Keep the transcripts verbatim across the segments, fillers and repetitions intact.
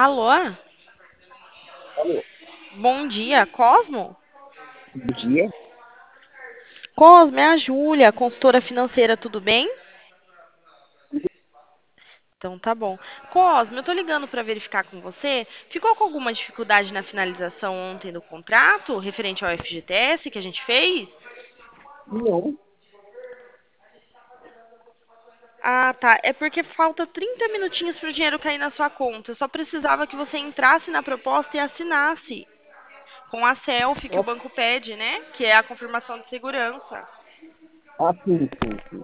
Alô? Alô, Bom dia, Cosmo? bom dia. Cosmo, é a Júlia, consultora financeira, tudo bem? Então tá bom. Cosmo, eu tô ligando para verificar com você. Ficou com alguma dificuldade na finalização ontem do contrato, referente ao F G T S que a gente fez? Não, Ah, tá. É porque falta trinta minutinhos para o dinheiro cair na sua conta. Eu só precisava que você entrasse na proposta e assinasse com a selfie que o ah, banco pede, né? Que é a confirmação de segurança. ah, sim, sim, sim.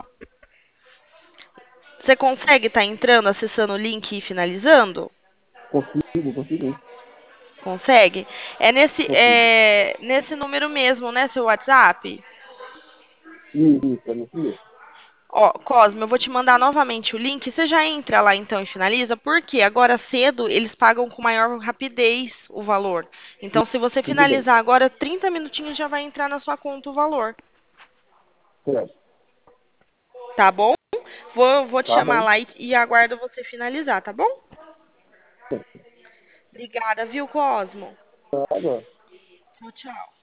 Você consegue estar entrando, acessando o link e finalizando? Consigo, consigo, Consegue? É nesse, consigo. é nesse número mesmo, né, seu WhatsApp? Isso, isso, é isso mesmo. Ó, Cosmo, eu vou te mandar novamente o link. Você já entra lá então e finaliza, porque agora cedo eles pagam com maior rapidez o valor. Então, se você Tudo bem, finalizar agora, trinta minutinhos já vai entrar na sua conta o valor. certo. Tá bom? Vou, vou te Tá chamar bom, lá e, e aguardo você finalizar, tá bom? Obrigada, viu, Cosmo? tá bom. Tchau, tchau.